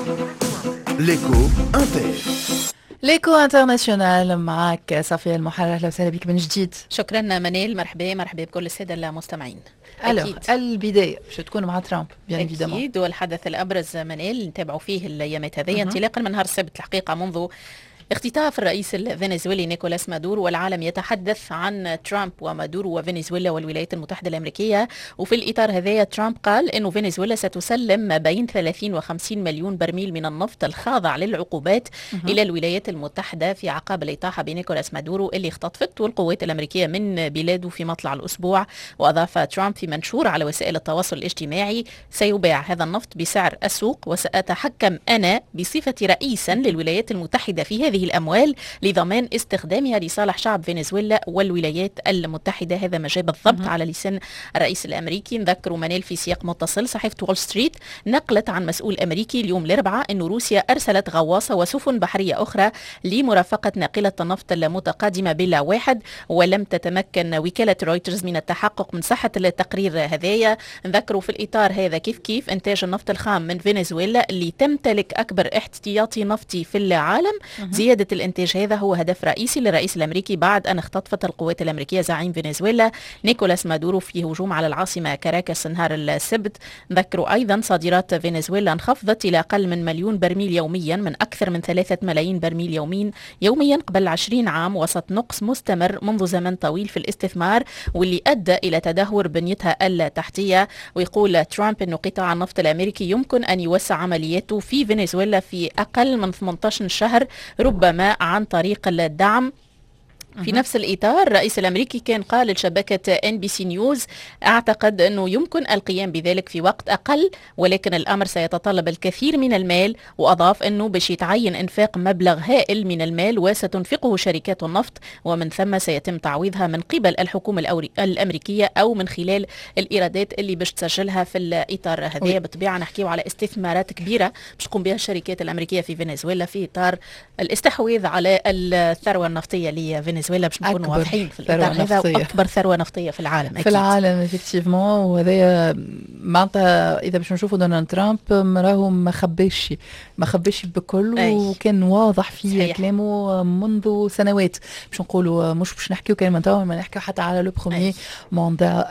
ليكو انتر. ليكو انترناسيونال معك صفية المحرر. اهلا وسهلا بك من جديد. شكرا منال. مرحبا بكل الساده المستمعين. البدايه باش تكون مع ترامب بيان ايفيدامون. اكيد، والحدث الابرز منال نتابعوا فيه الايامات هذه انطلاقا من نهار السبت الحقيقه منذ اختطاف الرئيس الفنزويلي نيكولاس مادورو، والعالم يتحدث عن ترامب ومادورو وفنزويلا والولايات المتحدة الأمريكية. وفي الإطار هذا ترامب قال أنه فنزويلا ستسلم ما بين 30 و50 مليون برميل من النفط الخاضع للعقوبات إلى الولايات المتحدة في عقاب الإطاحة بنيكولاس مادورو اللي اختطفته القوات الأمريكية من بلاده في مطلع الأسبوع. وأضاف ترامب في منشور على وسائل التواصل الاجتماعي: سيباع هذا النفط بسعر السوق، وسأتحكم أنا بصفة رئيسا للولايات المتحدة في هذه الأموال لضمان استخدامها لصالح شعب فنزويلا والولايات المتحدة. هذا ما جاء بالضبط على لسان الرئيس الأمريكي. نذكروا منال في سياق متصل، صحيفة وول ستريت نقلت عن مسؤول أمريكي اليوم الأربعاء أن روسيا أرسلت غواصة وسفن بحرية أخرى لمرافقة ناقلة النفط المتقادمة بلا واحد، ولم تتمكن وكالة رويترز من التحقق من صحة التقرير هذايا. نذكروا في الإطار هذا كيف إنتاج النفط الخام من فنزويلا اللي تمتلك أكبر احتياطي نفطي في العالم. زيادة الإنتاج هذا هو هدف رئيسي للرئيس الأمريكي بعد أن اختطفت القوات الأمريكية زعيم فنزويلا نيكولاس مادورو في هجوم على العاصمة كاراكاس نهار السبت. نذكروا أيضا صادرات فنزويلا انخفضت إلى أقل من مليون برميل يوميا من أكثر من 3 ملايين برميل يوميا قبل 20 عام، وسط نقص مستمر منذ زمن طويل في الاستثمار واللي أدى إلى تدهور بنيتها التحتية. ويقول ترامب أن قطاع النفط الأمريكي يمكن أن يوسع عملياته في فنزويلا في أقل من 18 شهر، ربما عن طريق الدعم. في نفس الإطار الرئيس الأمريكي كان قال لشبكة NBC نيوز: أعتقد أنه يمكن القيام بذلك في وقت أقل، ولكن الأمر سيتطلب الكثير من المال. وأضاف أنه باش يتعين إنفاق مبلغ هائل من المال وستنفقه شركات النفط، ومن ثم سيتم تعويضها من قبل الحكومة الأمريكية أو من خلال الإيرادات اللي باش تسجلها في الإطار هذا. بالطبيعة نحكيو على استثمارات كبيرة باش تقوم بها الشركات الأمريكية في فنزويلا في إطار الاستحواذ على الثروة النفطية لفنزويلا. باش نكونوا واضحين في الإطار هذا، أكبر ثروة نفطية في العالم أكيد. في العالم effectivement. وهذا معناتها إذا باش نشوفوا دونالد ترامب راهو ما خباش بكل، وكان واضح في كلامه منذ سنوات. باش نقولوا مش باش نحكيو كلمة توا، ما نحكيو حتى على لو بروميير ماندا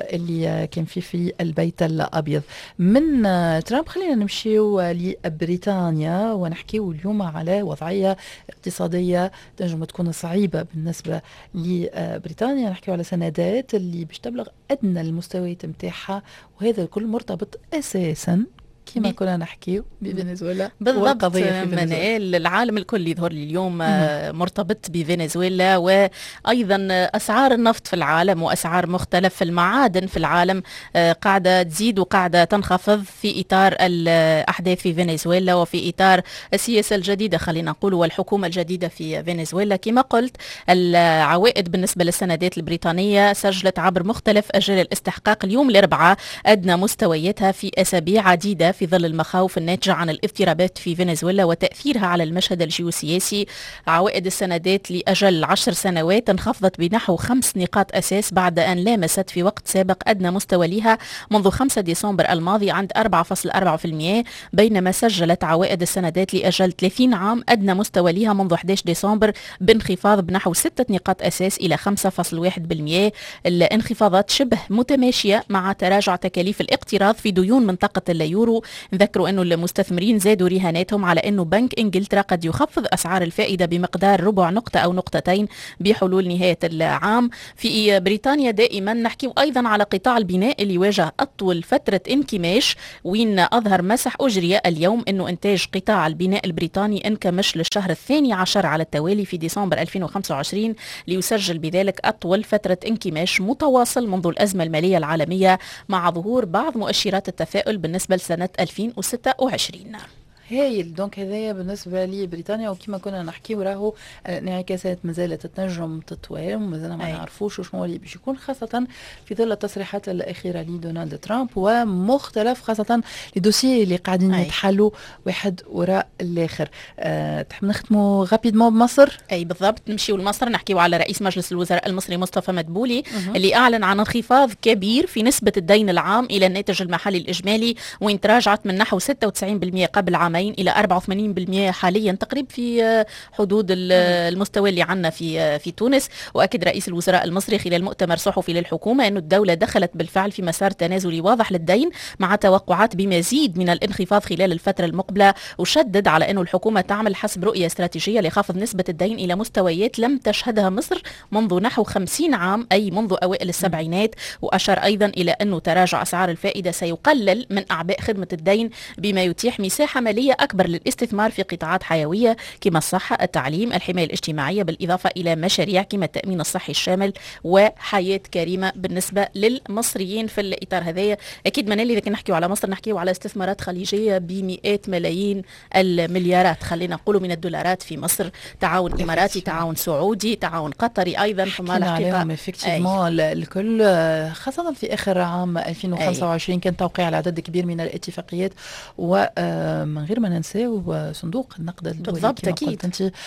اللي كان فيه في البيت الأبيض من ترامب. خلينا نمشيو لبريطانيا ونحكيو اليوم على وضعية اقتصادية تنجم تكون صعيبة بالنسبة لبريطانيا. نحكيو على سندات اللي باش تبلغ أدنى المستويات متاعها، وهذا الكل مرتبط أساساً كما كنا نحكيو بفنزويلا. بالضبط منال، العالم الكل يظهر لي اليوم مرتبط بفنزويلا، وأيضا أسعار النفط في العالم وأسعار مختلف المعادن في العالم قاعدة تزيد وقاعدة تنخفض في إطار الأحداث في فنزويلا وفي إطار السياسة الجديدة خلينا نقول والحكومة الجديدة في فنزويلا. كما قلت العوائد بالنسبة للسندات البريطانية سجلت عبر مختلف أجال الاستحقاق اليوم الأربعاء أدنى مستوياتها في أسابيع عديدة في ظل المخاوف الناتجة عن الاضطرابات في فنزويلا وتأثيرها على المشهد الجيوسياسي. عوائد السندات لأجل 10 سنوات انخفضت بنحو 5 نقاط أساس بعد أن لامست في وقت سابق أدنى مستوى لها منذ 5 ديسمبر الماضي عند 4.4%، بينما سجلت عوائد السندات لأجل 30 عام أدنى مستوى لها منذ 11 ديسمبر بانخفاض بنحو 6 نقاط أساس إلى 5.1%. الانخفاضات شبه متماشية مع تراجع تكاليف الاقتراض في ديون منطقة اليورو. نذكروا أنه المستثمرين زادوا رهاناتهم على أنه بنك إنجلترا قد يخفض أسعار الفائدة بمقدار ربع نقطة أو نقطتين بحلول نهاية العام. في بريطانيا دائما نحكي أيضا على قطاع البناء اللي واجه أطول فترة انكماش، وين أظهر مسح أجري اليوم أنه إنتاج قطاع البناء البريطاني انكمش للشهر 12 على التوالي في ديسمبر 2025، ليسجل بذلك أطول فترة انكماش متواصل منذ الأزمة المالية العالمية، مع ظهور بعض مؤشرات التفاؤل بالنسبة لسنة 2026. هايل. دونك هذايا بالنسبة لبريطانيا، وكما كنا نحكي راهو الانعكاسات مازالت تنجم تطوال ومازلنا ما نعرفوش شنو اللي باش يكون، خاصة في ظل التصريحات الأخيرة لدونالد ترامب ومختلف خاصة الدوسية اللي قاعدين يتحلوا واحد وراء الآخر. تحب نختموا غابيدمون بمصر؟ أي بالضبط، نمشيو لمصر نحكيو على رئيس مجلس الوزراء المصري مصطفى مدبولي اللي أعلن عن انخفاض كبير في نسبة الدين العام إلى الناتج المحلي الإجمالي، وين تراجعت من نحو 96% قبل عامين عامين إلى 84% حاليا، تقريبا في حدود المستوى اللي عندنا في تونس. وأكد رئيس الوزراء المصري خلال مؤتمر صحفي للحكومة أن الدولة دخلت بالفعل في مسار تنازلي واضح للدين مع توقعات بمزيد من الانخفاض خلال الفترة المقبلة، وشدد على أن الحكومة تعمل حسب رؤية استراتيجية لخفض نسبة الدين إلى مستويات لم تشهدها مصر منذ نحو 50 عام، أي منذ أوائل السبعينات. وأشار أيضا إلى أن تراجع أسعار الفائدة سيقلل من أعباء خدمة الدين بما يتيح مساحة مالية أكبر للاستثمار في قطاعات حيوية كما الصحة، التعليم، الحماية الاجتماعية، بالإضافة إلى مشاريع كما التأمين الصحي الشامل وحياة كريمة بالنسبة للمصريين. في الإطار هذا أكيد منالي إذا كنا نحكيو على مصر نحكيو على استثمارات خليجية بمئات ملايين المليارات، خلينا نقولوا من الدولارات في مصر، تعاون إماراتي، تعاون سعودي، تعاون قطري أيضا. حكينا عليهم افكتيفمون الكل، خاصة في آخر عام 2025 كان توقيع على عدد كبير من الاتفاقيات، ومن غير ما ننساو صندوق النقد الدولي بالضبط أكيد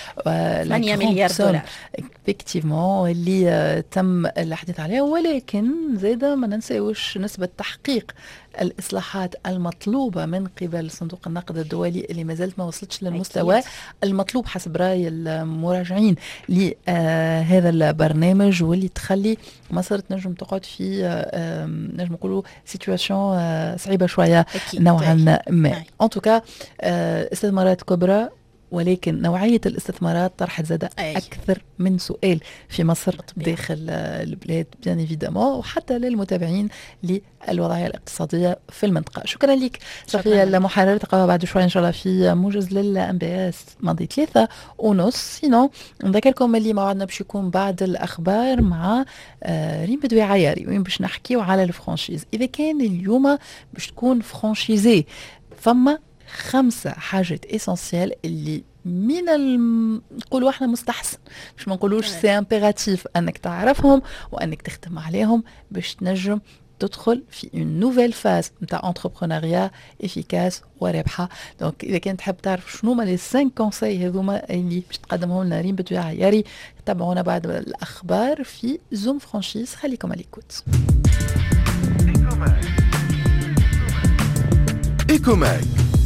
8 مليار دولار افكتيفمون اللي تم الحديث عليها. ولكن زيدا ما ننساوش نسبة تحقيق الإصلاحات المطلوبة من قبل صندوق النقد الدولي اللي ما زالت ما وصلتش للمستوى أكيد المطلوب حسب رأي المراجعين لهذا البرنامج، واللي تخلي مصر تنجم تقعد في نجم نقولوا سيتواسيون صعيبة شوية نوعا ما. ان توكا استثمارات كبرى، ولكن نوعية الاستثمارات طرحت زادة أكثر من سؤال في مصر داخل البلاد بيان ايفيدامون، وحتى للمتابعين للوضعية الاقتصادية في المنطقة. شكرا لك صفية المحررة، تقابل بعد شوي إن شاء الله في موجز للأنباس ماضي 3:30. سينو نذكركم اللي موعدنا باش يكون بعد الأخبار مع ريم بدوي عياري، وين باش نحكيو على الفرانشيز. إذا كان اليوم باش تكون فرانشيزي، فما 5 حاجات اسونسيال اللي من نقولوا احنا مستحسن، مش ما نقولوش سي امبيراتيف انك تعرفهم وانك تختم عليهم باش تنجم تدخل في اون نوفيل فاز نتاع انتربرونيا افيكاس ورابحه. دونك اذا كنت تحب تعرف شنو هما لي 5 كونساي هذوما اللي باش تقدمهم لنا ريم بدوي عياري، تابعونا بعد الاخبار في زوم فرانشيز. خليكم على ليكوت. إيكوماك